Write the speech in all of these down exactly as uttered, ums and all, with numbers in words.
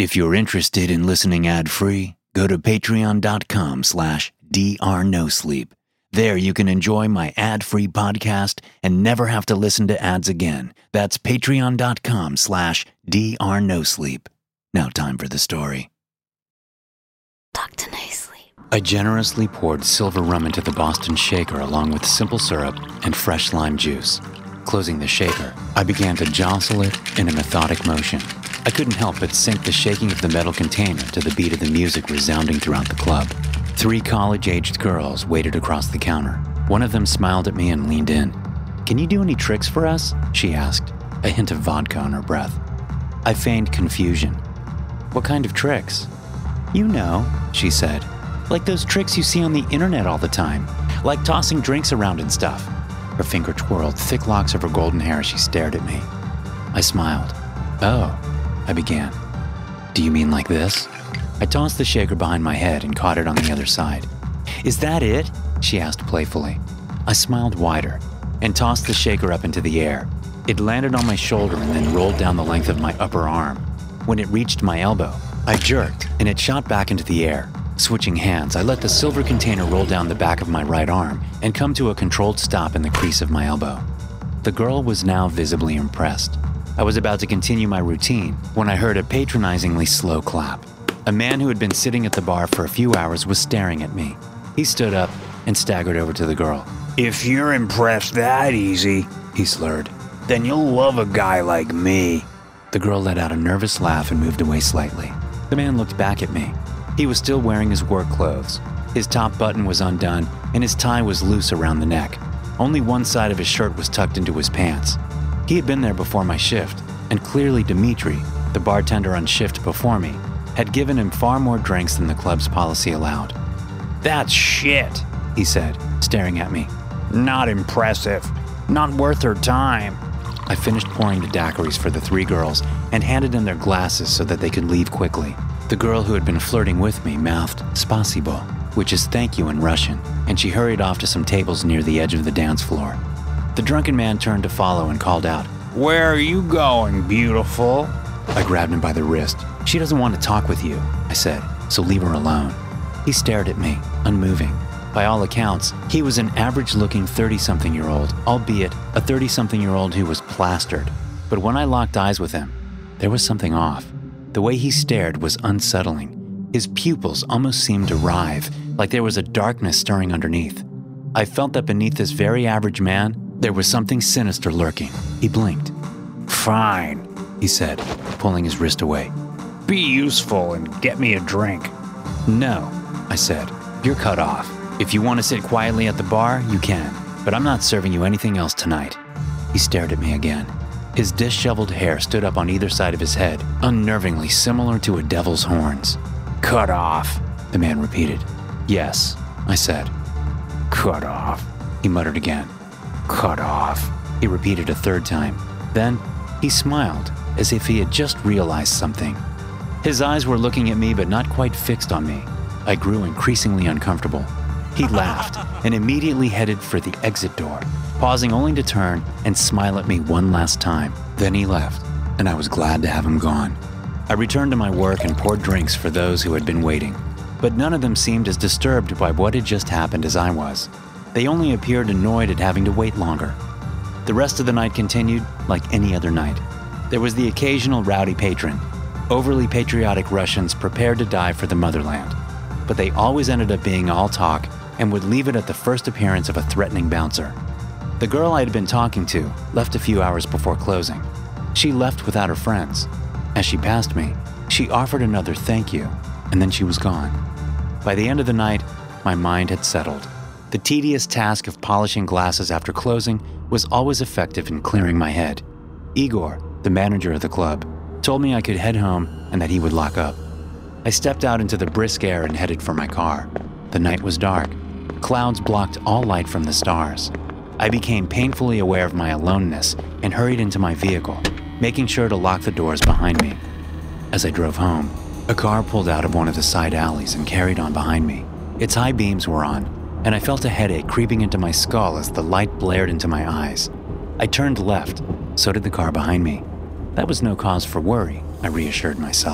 If you're interested in listening ad-free, go to patreon.com slash drnosleep. There you can enjoy my ad-free podcast and never have to listen to ads again. That's patreon.com slash drnosleep. Now time for the story. Doctor No Sleep. I generously poured silver rum into the Boston shaker along with simple syrup and fresh lime juice. Closing the shaker, I began to jostle it in a methodic motion. I couldn't help but sync the shaking of the metal container to the beat of the music resounding throughout the club. Three college-aged girls waited across the counter. One of them smiled at me and leaned in. "Can you do any tricks for us?" she asked, a hint of vodka on her breath. I feigned confusion. "What kind of tricks?" "You know," she said. "Like those tricks you see on the internet all the time. Like tossing drinks around and stuff." Her finger twirled thick locks of her golden hair as she stared at me. I smiled. "Oh," I began. "Do you mean like this?" I tossed the shaker behind my head and caught it on the other side. "Is that it?" she asked playfully. I smiled wider and tossed the shaker up into the air. It landed on my shoulder and then rolled down the length of my upper arm. When it reached my elbow, I jerked and it shot back into the air. Switching hands, I let the silver container roll down the back of my right arm and come to a controlled stop in the crease of my elbow. The girl was now visibly impressed. I was about to continue my routine when I heard a patronizingly slow clap. A man who had been sitting at the bar for a few hours was staring at me. He stood up and staggered over to the girl. "If you're impressed that easy," he slurred, "then you'll love a guy like me." The girl let out a nervous laugh and moved away slightly. The man looked back at me. He was still wearing his work clothes. His top button was undone and his tie was loose around the neck. Only one side of his shirt was tucked into his pants. He had been there before my shift, and clearly Dimitri, the bartender on shift before me, had given him far more drinks than the club's policy allowed. "That's shit," he said, staring at me. "Not impressive. Not worth her time." I finished pouring the daiquiris for the three girls and handed them their glasses so that they could leave quickly. The girl who had been flirting with me mouthed "spasibo," which is thank you in Russian, and she hurried off to some tables near the edge of the dance floor. The drunken man turned to follow and called out, "Where are you going, beautiful?" I grabbed him by the wrist. "She doesn't want to talk with you," I said, "so leave her alone." He stared at me, unmoving. By all accounts, he was an average-looking thirty-something-year-old, albeit a thirty-something-year-old who was plastered. But when I locked eyes with him, there was something off. The way he stared was unsettling. His pupils almost seemed to writhe, like there was a darkness stirring underneath. I felt that beneath this very average man, there was something sinister lurking. He blinked. "Fine," he said, pulling his wrist away. "Be useful and get me a drink." "No," I said. "You're cut off. If you want to sit quietly at the bar, you can, but I'm not serving you anything else tonight." He stared at me again. His disheveled hair stood up on either side of his head, unnervingly similar to a devil's horns. "Cut off," the man repeated. "Yes," I said. "Cut off," he muttered again. "Cut off," he repeated a third time. Then he smiled, as if he had just realized something. His eyes were looking at me but not quite fixed on me. I grew increasingly uncomfortable. He laughed and immediately headed for the exit door, pausing only to turn and smile at me one last time. Then he left, and I was glad to have him gone. I returned to my work and poured drinks for those who had been waiting, but none of them seemed as disturbed by what had just happened as I was. They only appeared annoyed at having to wait longer. The rest of the night continued like any other night. There was the occasional rowdy patron, overly patriotic Russians prepared to die for the motherland, but they always ended up being all talk and would leave it at the first appearance of a threatening bouncer. The girl I had been talking to left a few hours before closing. She left without her friends. As she passed me, she offered another thank you, and then she was gone. By the end of the night, my mind had settled. The tedious task of polishing glasses after closing was always effective in clearing my head. Igor, the manager of the club, told me I could head home and that he would lock up. I stepped out into the brisk air and headed for my car. The night was dark. Clouds blocked all light from the stars. I became painfully aware of my aloneness and hurried into my vehicle, making sure to lock the doors behind me. As I drove home, a car pulled out of one of the side alleys and carried on behind me. Its high beams were on, and I felt a headache creeping into my skull as the light blared into my eyes. I turned left, so did the car behind me. That was no cause for worry, I reassured myself.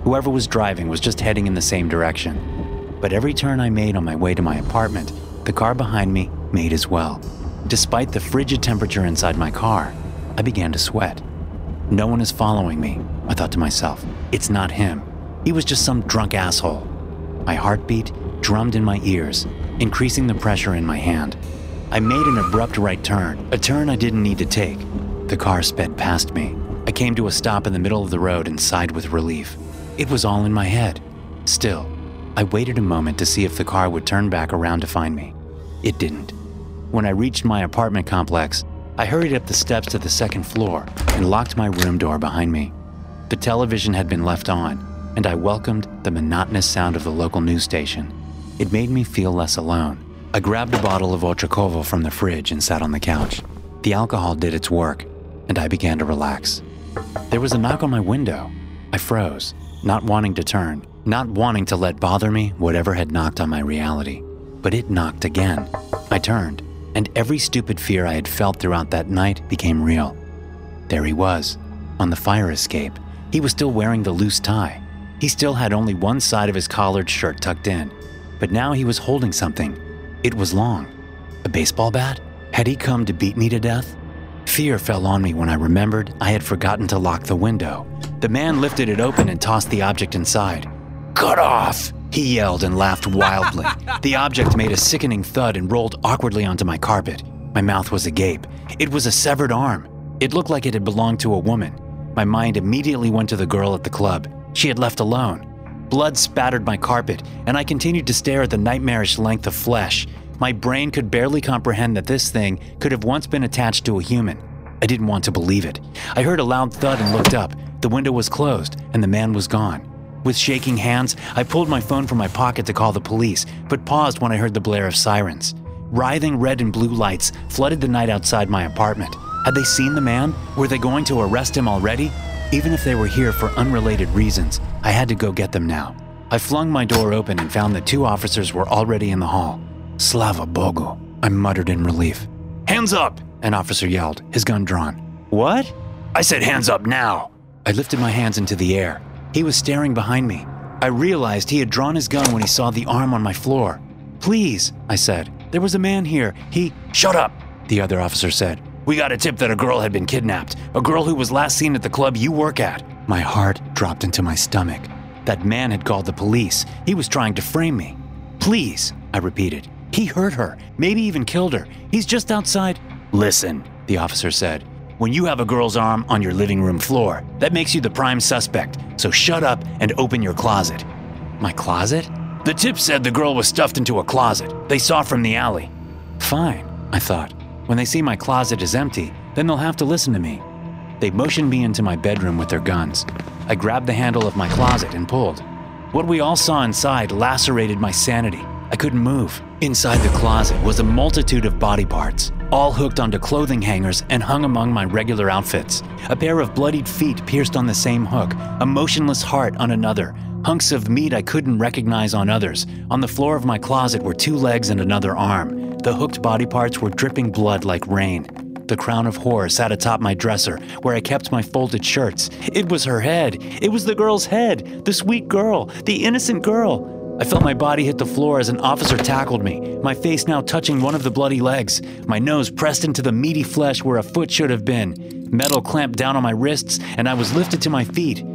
Whoever was driving was just heading in the same direction. But every turn I made on my way to my apartment, the car behind me made as well. Despite the frigid temperature inside my car, I began to sweat. No one is following me, I thought to myself. It's not him. He was just some drunk asshole. My heartbeat drummed in my ears, increasing the pressure in my hand. I made an abrupt right turn, a turn I didn't need to take. The car sped past me. I came to a stop in the middle of the road and sighed with relief. It was all in my head. Still, I waited a moment to see if the car would turn back around to find me. It didn't. When I reached my apartment complex, I hurried up the steps to the second floor and locked my room door behind me. The television had been left on, and I welcomed the monotonous sound of the local news station. It made me feel less alone. I grabbed a bottle of Otrakovo from the fridge and sat on the couch. The alcohol did its work, and I began to relax. There was a knock on my window. I froze, not wanting to turn, not wanting to let bother me whatever had knocked on my reality. But it knocked again. I turned, and every stupid fear I had felt throughout that night became real. There he was, on the fire escape. He was still wearing the loose tie. He still had only one side of his collared shirt tucked in, but now he was holding something. It was long. A baseball bat? Had he come to beat me to death? Fear fell on me when I remembered I had forgotten to lock the window. The man lifted it open and tossed the object inside. "Cut off!" he yelled and laughed wildly. The object made a sickening thud and rolled awkwardly onto my carpet. My mouth was agape. It was a severed arm. It looked like it had belonged to a woman. My mind immediately went to the girl at the club. She had left alone. Blood spattered my carpet, and I continued to stare at the nightmarish length of flesh. My brain could barely comprehend that this thing could have once been attached to a human. I didn't want to believe it. I heard a loud thud and looked up. The window was closed, and the man was gone. With shaking hands, I pulled my phone from my pocket to call the police, but paused when I heard the blare of sirens. Writhing red and blue lights flooded the night outside my apartment. Had they seen the man? Were they going to arrest him already? Even if they were here for unrelated reasons, I had to go get them now. I flung my door open and found that two officers were already in the hall. "Slava Bogu," I muttered in relief. "Hands up!" an officer yelled, his gun drawn. "What?" "I said hands up now!" I lifted my hands into the air. He was staring behind me. I realized he had drawn his gun when he saw the arm on my floor. "Please," I said. "There was a man here. He—" "Shut up," the other officer said. "We got a tip that a girl had been kidnapped. A girl who was last seen at the club you work at." My heart dropped into my stomach. That man had called the police. He was trying to frame me. "Please," I repeated. "He hurt her, maybe even killed her. He's just outside." "Listen," the officer said. "When you have a girl's arm on your living room floor, that makes you the prime suspect. So shut up and open your closet." "My closet?" "The tip said the girl was stuffed into a closet. They saw from the alley." Fine, I thought. When they see my closet is empty, then they'll have to listen to me. They motioned me into my bedroom with their guns. I grabbed the handle of my closet and pulled. What we all saw inside lacerated my sanity. I couldn't move. Inside the closet was a multitude of body parts, all hooked onto clothing hangers and hung among my regular outfits. A pair of bloodied feet pierced on the same hook, a motionless heart on another, hunks of meat I couldn't recognize on others. On the floor of my closet were two legs and another arm. The hooked body parts were dripping blood like rain. The crown of horror sat atop my dresser, where I kept my folded shirts. It was her head. It was the girl's head. The sweet girl. The innocent girl. I felt my body hit the floor as an officer tackled me, my face now touching one of the bloody legs, my nose pressed into the meaty flesh where a foot should have been. Metal clamped down on my wrists, and I was lifted to my feet.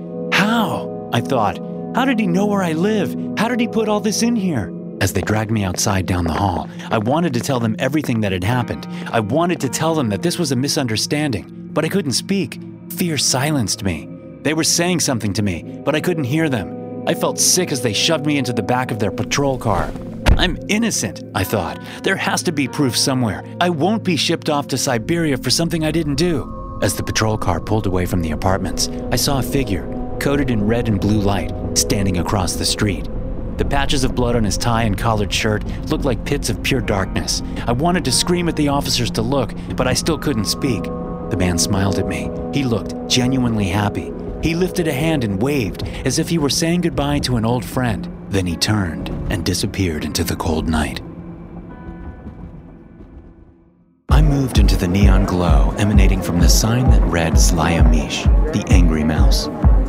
How? I thought. How did he know where I live? How did he put all this in here? As they dragged me outside down the hall, I wanted to tell them everything that had happened. I wanted to tell them that this was a misunderstanding, but I couldn't speak. Fear silenced me. They were saying something to me, but I couldn't hear them. I felt sick as they shoved me into the back of their patrol car. I'm innocent, I thought. There has to be proof somewhere. I won't be shipped off to Siberia for something I didn't do. As the patrol car pulled away from the apartments, I saw a figure, coated in red and blue light, standing across the street. The patches of blood on his tie and collared shirt looked like pits of pure darkness. I wanted to scream at the officers to look, but I still couldn't speak. The man smiled at me. He looked genuinely happy. He lifted a hand and waved, as if he were saying goodbye to an old friend. Then he turned and disappeared into the cold night. I moved into the neon glow emanating from the sign that read Zlaya Mish, the angry mouse.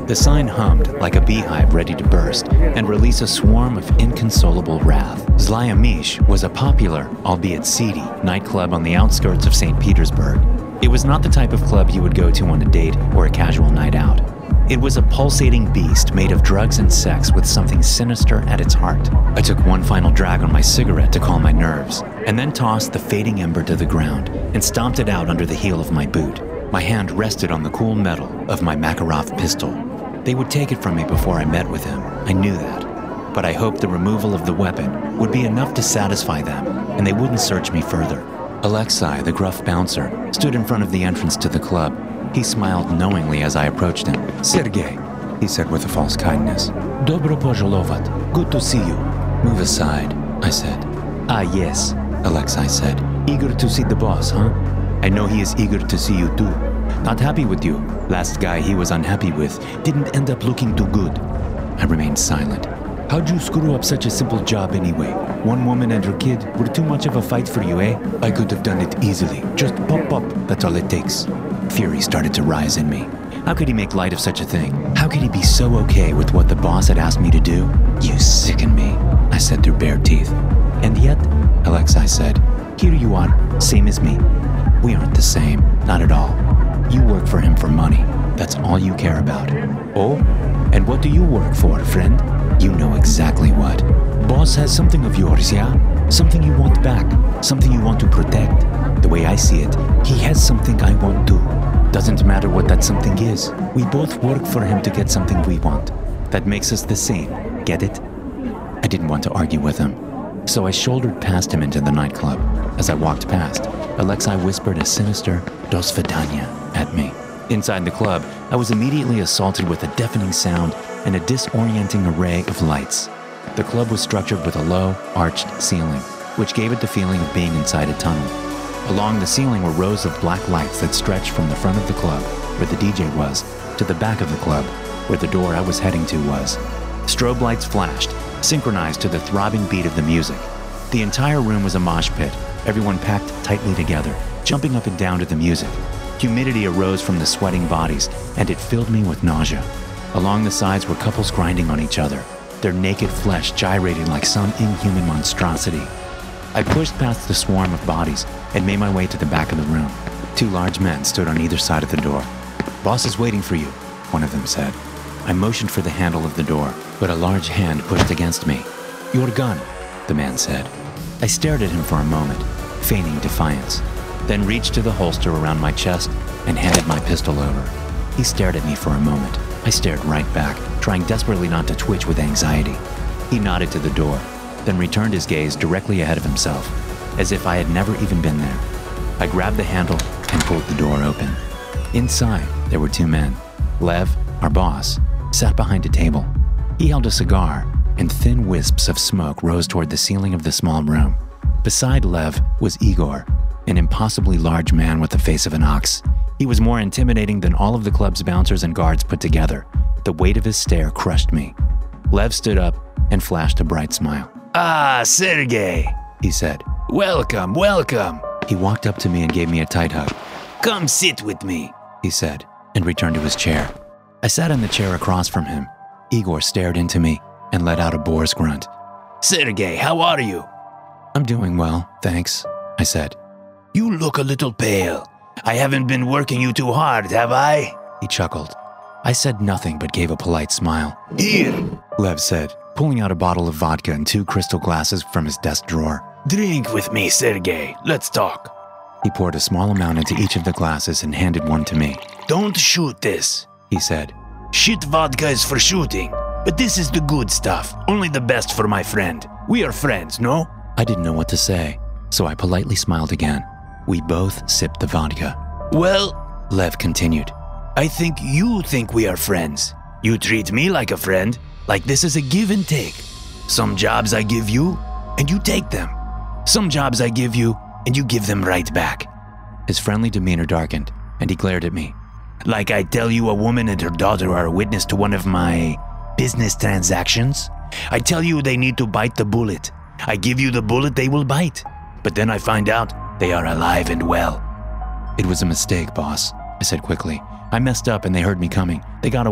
The sign hummed like a beehive ready to burst and release a swarm of inconsolable wrath. Zlaya Mish was a popular, albeit seedy, nightclub on the outskirts of Saint Petersburg. It was not the type of club you would go to on a date or a casual night out. It was a pulsating beast made of drugs and sex with something sinister at its heart. I took one final drag on my cigarette to calm my nerves, and then tossed the fading ember to the ground and stomped it out under the heel of my boot. My hand rested on the cool metal of my Makarov pistol. They would take it from me before I met with him. I knew that. But I hoped the removal of the weapon would be enough to satisfy them, and they wouldn't search me further. Alexei, the gruff bouncer, stood in front of the entrance to the club. He smiled knowingly as I approached him. "Sergei," he said with a false kindness. "Dobro pozholovat. Good to see you." "Move aside," I said. "Ah, yes," Alexei said. "Eager to see the boss, huh? I know he is eager to see you too. Not happy with you. Last guy he was unhappy with didn't end up looking too good." I remained silent. "How'd you screw up such a simple job anyway? One woman and her kid were too much of a fight for you, eh? I could have done it easily. Just pop up, that's all it takes." Fury started to rise in me. How could he make light of such a thing? How could he be so okay with what the boss had asked me to do? "You sicken me," I said through bare teeth. "And yet," Alexei said, "here you are, same as me." "We aren't the same, not at all. You work for him for money. That's all you care about." "Oh? And what do you work for, friend?" "You know exactly what. Boss has something of yours, yeah? Something you want back, something you want to protect. The way I see it, he has something I want too. Doesn't matter what that something is. We both work for him to get something we want. That makes us the same. Get it?" I didn't want to argue with him, so I shouldered past him into the nightclub. As I walked past, Alexei whispered a sinister "Do svidaniya" at me. Inside the club, I was immediately assaulted with a deafening sound and a disorienting array of lights. The club was structured with a low, arched ceiling, which gave it the feeling of being inside a tunnel. Along the ceiling were rows of black lights that stretched from the front of the club, where the D J was, to the back of the club, where the door I was heading to was. Strobe lights flashed, synchronized to the throbbing beat of the music. The entire room was a mosh pit, everyone packed tightly together, jumping up and down to the music. Humidity arose from the sweating bodies, and it filled me with nausea. Along the sides were couples grinding on each other, their naked flesh gyrating like some inhuman monstrosity. I pushed past the swarm of bodies and made my way to the back of the room. Two large men stood on either side of the door. "Boss is waiting for you," one of them said. I motioned for the handle of the door, but a large hand pushed against me. "Your gun," the man said. I stared at him for a moment, feigning defiance, then reached to the holster around my chest and handed my pistol over. He stared at me for a moment. I stared right back, trying desperately not to twitch with anxiety. He nodded to the door, then returned his gaze directly ahead of himself, as if I had never even been there. I grabbed the handle and pulled the door open. Inside, there were two men. Lev, our boss, sat behind a table. He held a cigar, and thin wisps of smoke rose toward the ceiling of the small room. Beside Lev was Igor, an impossibly large man with the face of an ox. He was more intimidating than all of the club's bouncers and guards put together. The weight of his stare crushed me. Lev stood up and flashed a bright smile. "Ah, Sergei," he said. "Welcome, welcome." He walked up to me and gave me a tight hug. "Come sit with me," he said, and returned to his chair. I sat in the chair across from him. Igor stared into me and let out a boar's grunt. "Sergei, how are you?" "I'm doing well, thanks," I said. "You look a little pale. I haven't been working you too hard, have I?" He chuckled. I said nothing but gave a polite smile. "Here," Lev said, pulling out a bottle of vodka and two crystal glasses from his desk drawer. "Drink with me, Sergei. Let's talk." He poured a small amount into each of the glasses and handed one to me. "Don't shoot this," he said. "Shit vodka is for shooting, but this is the good stuff, only the best for my friend. We are friends, no?" I didn't know what to say, so I politely smiled again. We both sipped the vodka. "Well," Lev continued, "I think you think we are friends. You treat me like a friend, like this is a give and take. Some jobs I give you, and you take them. Some jobs I give you, and you give them right back." His friendly demeanor darkened, and he glared at me. "Like I tell you a woman and her daughter are a witness to one of my business transactions. I tell you they need to bite the bullet. I give you the bullet they will bite. But then I find out they are alive and well." "It was a mistake, boss," I said quickly. "I messed up and they heard me coming. They got away.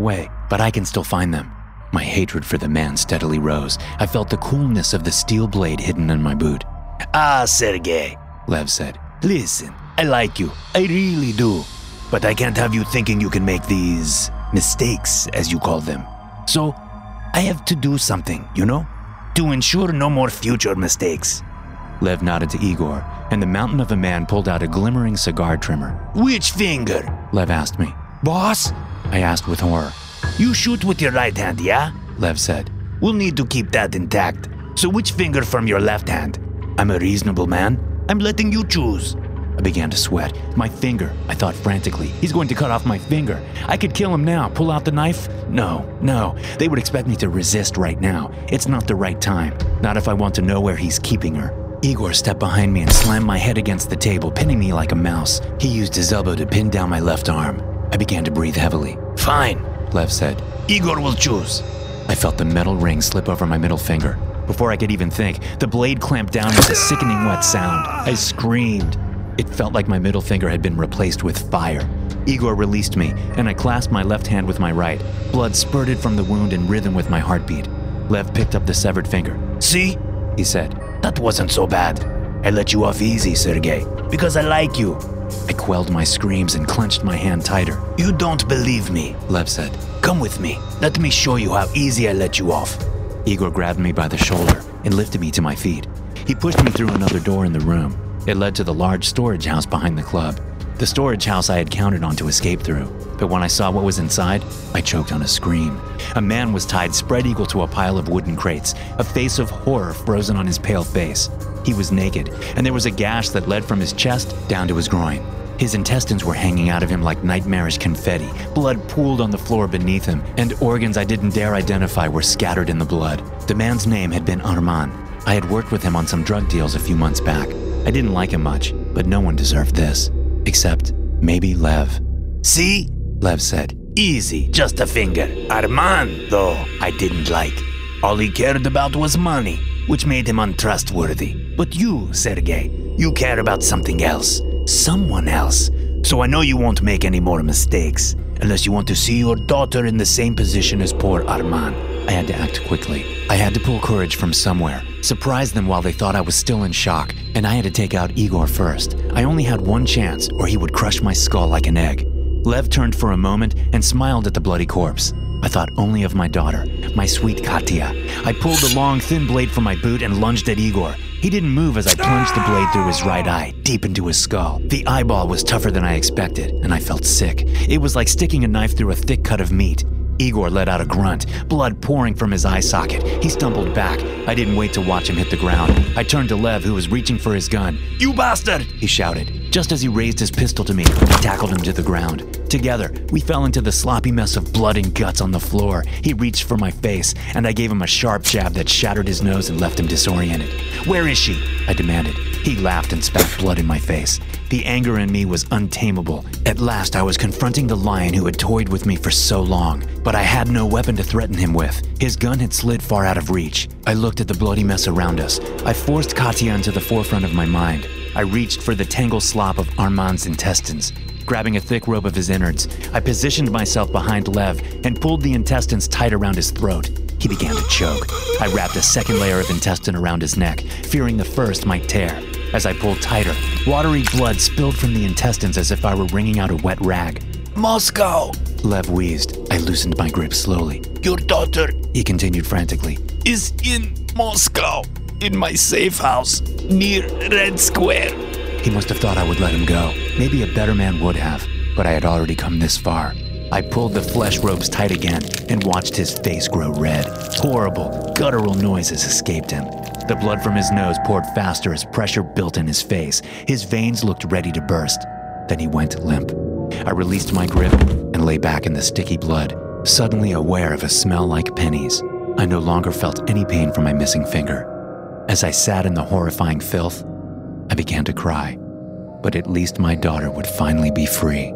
but I can still find them. My hatred for the man steadily rose. I felt the coolness of the steel blade hidden in my boot. Ah, Sergei, Lev said. Listen, I like you. I really do. But I can't have you thinking you can make these mistakes, as you call them. So, I have to do something, you know? To ensure no more future mistakes. Lev nodded to Igor, and the mountain of a man pulled out a glimmering cigar trimmer. Which finger? Lev asked me. Boss? I asked with horror. You shoot with your right hand, yeah? Lev said. We'll need to keep that intact. So which finger from your left hand? I'm a reasonable man. I'm letting you choose. I began to sweat. My finger, I thought frantically. He's going to cut off my finger. I could kill him now. Pull out the knife? No, no. They would expect me to resist right now. It's not the right time. Not if I want to know where he's keeping her. Igor stepped behind me and slammed my head against the table, pinning me like a mouse. He used his elbow to pin down my left arm. I began to breathe heavily. Fine, Lev said. Igor will choose. I felt the metal ring slip over my middle finger. Before I could even think, the blade clamped down with a sickening wet sound. I screamed. It felt like my middle finger had been replaced with fire. Igor released me, and I clasped my left hand with my right. Blood spurted from the wound in rhythm with my heartbeat. Lev picked up the severed finger. See? He said. That wasn't so bad. I let you off easy, Sergei, because I like you. I quelled my screams and clenched my hand tighter. You don't believe me, Lev said. Come with me. Let me show you how easy I let you off. Igor grabbed me by the shoulder and lifted me to my feet. He pushed me through another door in the room. It led to the large storage house behind the club. The storage house I had counted on to escape through. But when I saw what was inside, I choked on a scream. A man was tied spread eagle to a pile of wooden crates, a face of horror frozen on his pale face. He was naked, and there was a gash that led from his chest down to his groin. His intestines were hanging out of him like nightmarish confetti. Blood pooled on the floor beneath him, and organs I didn't dare identify were scattered in the blood. The man's name had been Arman. I had worked with him on some drug deals a few months back. I didn't like him much, but no one deserved this. Except maybe Lev. See? Lev said. Easy, just a finger. Arman, though, I didn't like. All he cared about was money, which made him untrustworthy. But you, Sergei, you care about something else. Someone else. So I know you won't make any more mistakes, unless you want to see your daughter in the same position as poor Arman. I had to act quickly. I had to pull courage from somewhere, surprise them while they thought I was still in shock, and I had to take out Igor first. I only had one chance, or he would crush my skull like an egg. Lev turned for a moment and smiled at the bloody corpse. I thought only of my daughter, my sweet Katya. I pulled the long, thin blade from my boot and lunged at Igor. He didn't move as I plunged the blade through his right eye, deep into his skull. The eyeball was tougher than I expected, and I felt sick. It was like sticking a knife through a thick cut of meat. Igor let out a grunt, blood pouring from his eye socket. He stumbled back. I didn't wait to watch him hit the ground. I turned to Lev, who was reaching for his gun. You bastard! He shouted. Just as he raised his pistol to me, I tackled him to the ground. Together, we fell into the sloppy mess of blood and guts on the floor. He reached for my face, and I gave him a sharp jab that shattered his nose and left him disoriented. Where is she? I demanded. He laughed and spat blood in my face. The anger in me was untamable. At last, I was confronting the lion who had toyed with me for so long, but I had no weapon to threaten him with. His gun had slid far out of reach. I looked at the bloody mess around us. I forced Katya into the forefront of my mind. I reached for the tangled slop of Arman's intestines. Grabbing a thick rope of his innards, I positioned myself behind Lev and pulled the intestines tight around his throat. He began to choke. I wrapped a second layer of intestine around his neck, fearing the first might tear. As I pulled tighter, watery blood spilled from the intestines as if I were wringing out a wet rag. Moscow! Lev wheezed. I loosened my grip slowly. Your daughter, he continued frantically, is in Moscow, in my safe house, near Red Square. He must have thought I would let him go. Maybe a better man would have, but I had already come this far. I pulled the flesh ropes tight again and watched his face grow red. Horrible, guttural noises escaped him. The blood from his nose poured faster as pressure built in his face. His veins looked ready to burst. Then he went limp. I released my grip and lay back in the sticky blood, suddenly aware of a smell like pennies. I no longer felt any pain from my missing finger. As I sat in the horrifying filth, I began to cry, but at least my daughter would finally be free.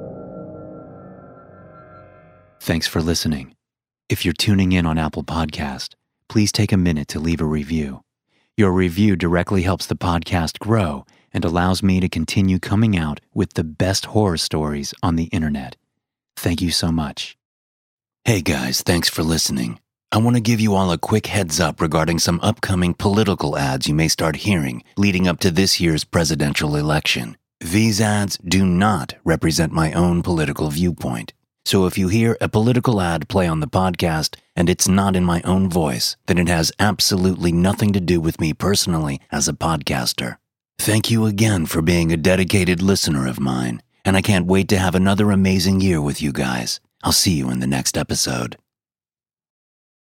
Thanks for listening. If you're tuning in on Apple Podcast, please take a minute to leave a review. Your review directly helps the podcast grow and allows me to continue coming out with the best horror stories on the internet. Thank you so much. Hey guys, thanks for listening. I want to give you all a quick heads up regarding some upcoming political ads you may start hearing leading up to this year's presidential election. These ads do not represent my own political viewpoint. So if you hear a political ad play on the podcast and it's not in my own voice, then it has absolutely nothing to do with me personally as a podcaster. Thank you again for being a dedicated listener of mine, and I can't wait to have another amazing year with you guys. I'll see you in the next episode.